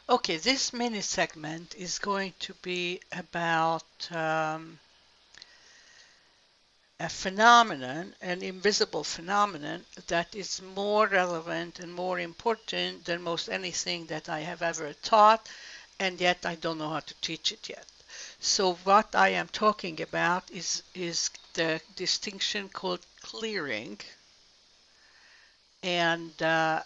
Okay, this mini segment is going to be about a phenomenon, an invisible phenomenon that is more relevant and more important than most anything that I have ever taught, and yet I don't know how to teach it yet. So what I am talking about is the distinction called clearing, and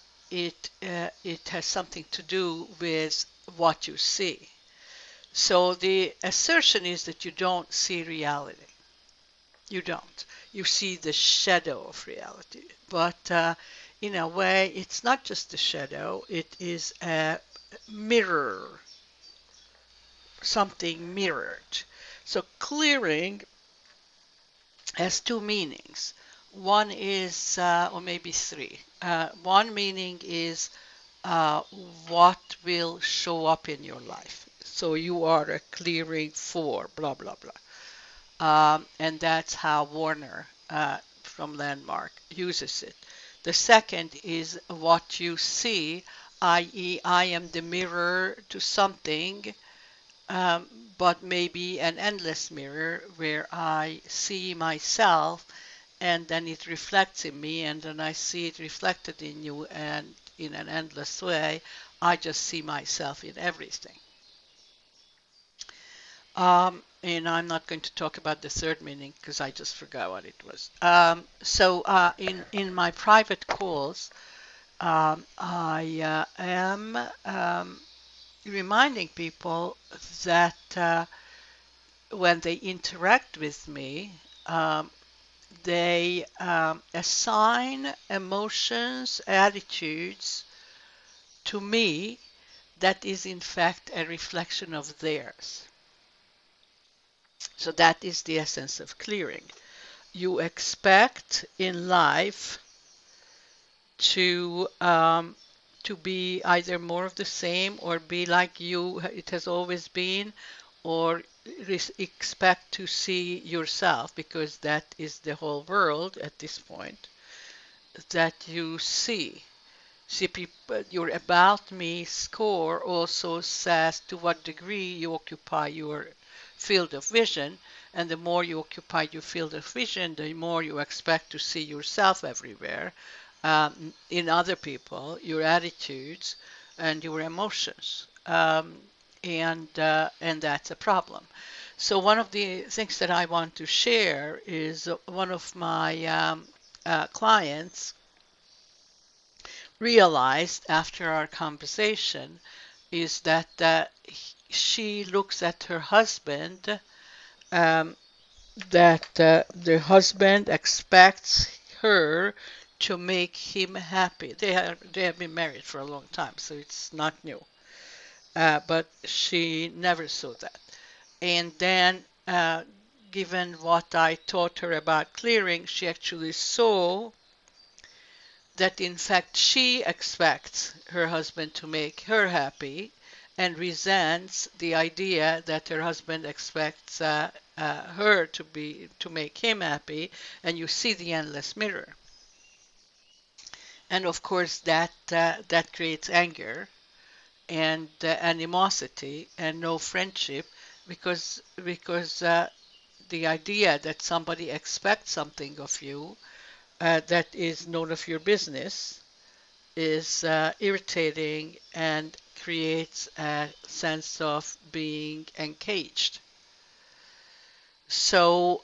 it has something to do with what you see. So the assertion is that you don't see reality. You don't. You see the shadow of reality. But in a way, it's not just a shadow, it is a mirror, something mirrored. So clearing has two meanings. One is, or maybe three. One meaning is uh, what will show up in your life. So you are a clearing for blah, blah, blah. And that's how Warner from Landmark uses it. The second is what you see, i.e., I am the mirror to something, um, but maybe an endless mirror where I see myself and then it reflects in me, and then I see it reflected in you, and in an endless way, I just see myself in everything. And I'm not going to talk about the third meaning because I just forgot what it was. In my private calls, I am reminding people that when they interact with me, they assign emotions, attitudes to me that is in fact a reflection of theirs. So that is the essence of clearing. You expect in life to be either more of the same or be like you it has always been, or expect to see yourself, because that is the whole world at this point that you see. See, people, your About Me score also says to what degree you occupy your field of vision, and the more you occupy your field of vision, the more you expect to see yourself everywhere, in other people, your attitudes, and your emotions. And that's a problem. So one of the things that I want to share is one of my clients realized after our conversation is that she looks at her husband, um, that the husband expects her to make him happy. They have been married for a long time, so it's not new. But she never saw that. And then, given what I taught her about clearing, she actually saw that in fact she expects her husband to make her happy and resents the idea that her husband expects her to make him happy, and you see the endless mirror. And of course that creates anger and animosity and no friendship, because the idea that somebody expects something of you that is none of your business is irritating and creates a sense of being encaged. So,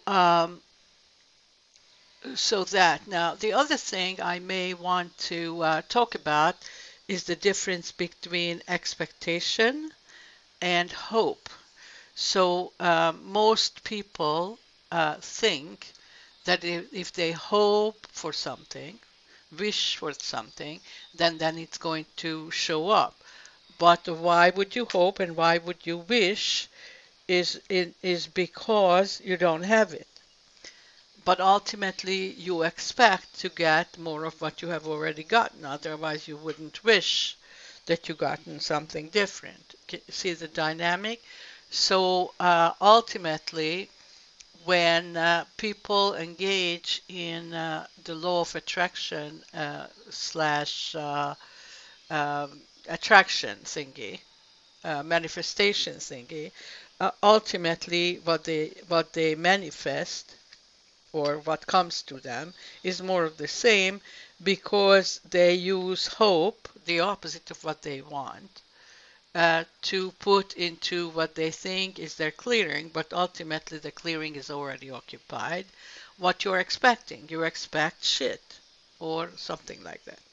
so that now the other thing I may want to talk about is the difference between expectation and hope. So, most people think that if they hope for something, wish for something, then it's going to show up. But why would you hope and why would you wish is because you don't have it. But ultimately, you expect to get more of what you have already gotten. Otherwise, you wouldn't wish that you gotten something different. See the dynamic? So ultimately, when people engage in the law of attraction slash attraction thingy, manifestation thingy, ultimately what they manifest or what comes to them is more of the same because they use hope, the opposite of what they want, to put into what they think is their clearing, but ultimately the clearing is already occupied. What you're expecting, you expect shit or something like that.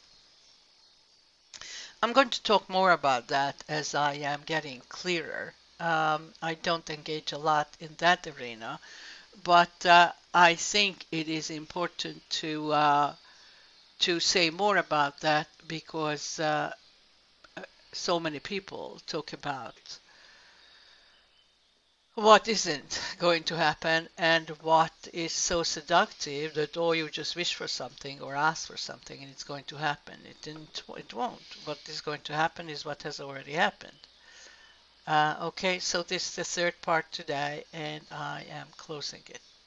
I'm going to talk more about that as I am getting clearer. I don't engage a lot in that arena, but I think it is important to say more about that because so many people talk about what isn't going to happen and what is so seductive that oh you just wish for something or ask for something and it's going to happen. It won't. What is going to happen is what has already happened. Okay, so this is the third part today and I am closing it.